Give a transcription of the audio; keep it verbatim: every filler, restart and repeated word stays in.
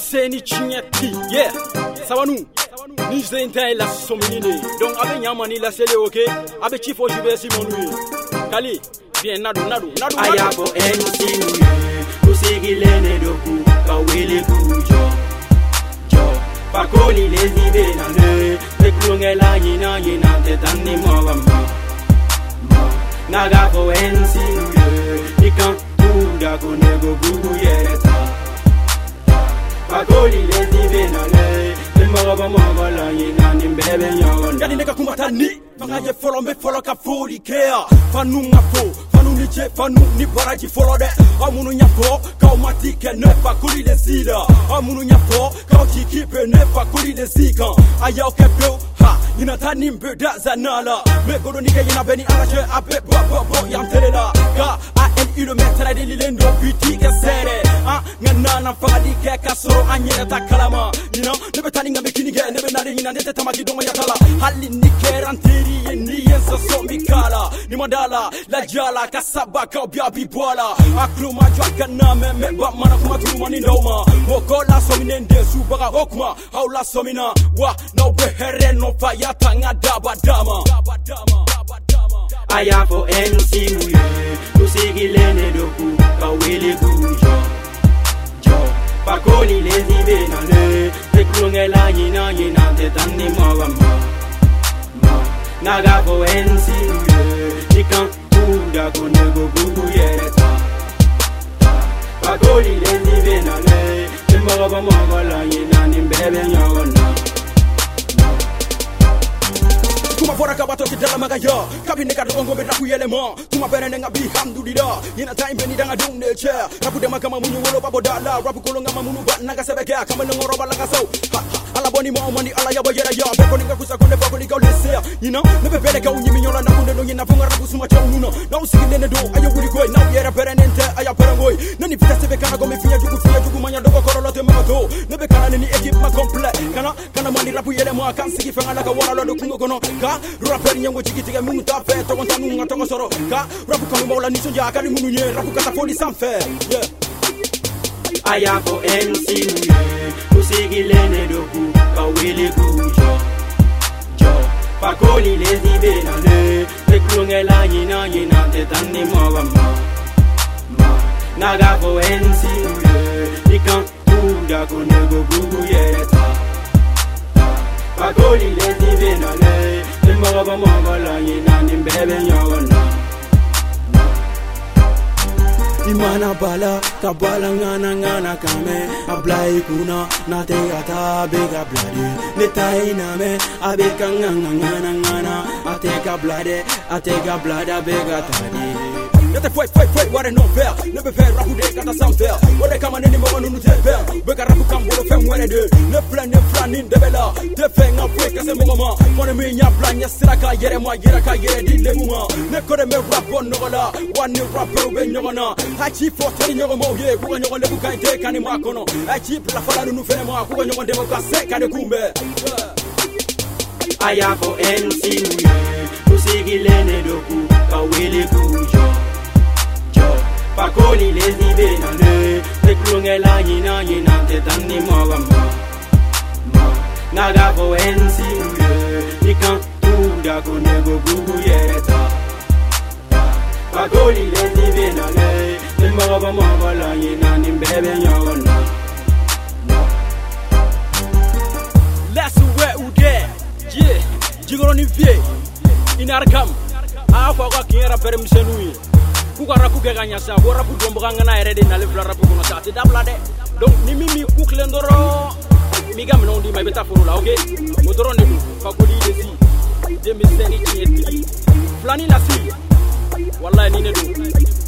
Demiseni Chinyati, yeah, Savanu, Nise Intai la Sominine, donc avec Yamani la Sele, ok, avec Chief Ojibe Simonu, Kali, bien Nadu, Nadu, Nadu, Ayabo N C, Usigilene Doku, Kawele Kujo, Jo, Pakoli les Ibenane, Peklungela Yina Yina, Tetani Mawama, Nagabo N C, Nikan Kuda Kunego Gugu Yeta. Pakoli les Ibenane, Mawaba Mawala Yina, Nimbebe Yon, Yaneka Kumatani, Fanaye follow me, follow Kafoli Kea, Fanunga Fo. Niche fanu ni baraji follow de amunu nyafo ka mati ke ne fa kuli de sida amunu nyafo ka chiki pe ne fa kuli de sika aya ke bro ha ina tani mbe da zanala me godo ni ke ina beni arache abe bo bo bo yam telela ka a en ilo metara de lilendo biti ke sere ah ngana na fa di ke kasoro anyela takalama you know ne betani ngambe kini ke ne benari ina de tamaki dongo yatala hali ni ke ranteri ni yensa so mikala ni mandala la jala Sabaka biabi bola akluma jwaka na me me ba mana kuma tuma ni ndoma okola sominende subaka okuma haula somina wa no behere no faya tanga daba dama aya for N C muye usigilene doku kawele kujo jo pakoli les Ibenane peklungela yina yina tetani mawama naga for N C muye nikan Kuda kunego gugu yereta Pakoli les Ibenane Timbaga mawala yina nimbebe nyona Kuma fora kabato kidala magaya Kabine kadongo be raku yelema Kuma bene nga bi hamdulillah Yina time beni danga dung ne che Rapu dema kama munyu wolo babo dala Rapu kolonga mamunu bat naga sebeke Kama nangoro balanga so Ala boni mo mani ala ya bayera ya Beko ninga kusa konde bako liga ulesea You know, nebe bele ka unyi minyola na kunde no yina funga rapu suma cha ununa Na usiki nene do, ayo wuli goy Na uyera pere nente, aya pere ngoy Nani vita sebe kana gome fiya jugu fiya jugu Manya dogo korolo te magato Nebe kana nini ekip ma komple Kana, kana mani rapu yele mo Kan siki fenga laka wana lodo kungo kono Ka, rapper nyango chiki tige mungu tafe Togon tanu nga tongo soro Ka, rapu kami maula niso nja Kali munu nye, rapu kata foli sanfe Yeah Aya for N C muye Usigilene doku Kawele kujo Jo Pakoli les Ibenane Peklungela yina yina tetani mawama Naga for N C muye Nikan kuda kunego gugu yeta Pakoli les Ibenane Timbaga mawala yina nimbebe nyona Imana bala kabala ngana ngana kame ablai kuna na te ata bega blade netai na me abeka ngana ngana ngana ateka blade ateka blada bega tadi Nete foi foi foi ware non faire ne be faire rapu de kata sans faire ode kama neni mo nu te faire bega rapu kambolo fe mwere de ne plan ne plan ni debela te fe nga foi kase mo mama mone mi nya plan nya siraka yere mo yere ka yere di le muma ne kode me rap on no la one ni rap be nyona hachi fo tani nyogo mo ye ku nyogo le ku kan te kan ma kono hachi la fala nu fe mo ku nyogo de mo ka se kan kumbe aya for N C muye usigilene doku kawele kujo Pakoli les Ibenane Peklungela yina yina tetani mawama Naga for N C muye Nikan kuda kunego gugu yereta Pakoli les Ibenane Timbaga mawala yina nimbebe nyona Lasu we ude Yeah Jigoro ni vie Inarkam Afa kwa kiera pere msenui Kuka rapu ke ganya sa ko rapu dombo ngana ere de na le vla rapu kono sa te dabla de donc ni mimi kuk le ndoro mi gam non di may beta foro la okay motoro ne fa ko di de si de mi seni ti flani la si wallahi ni ne do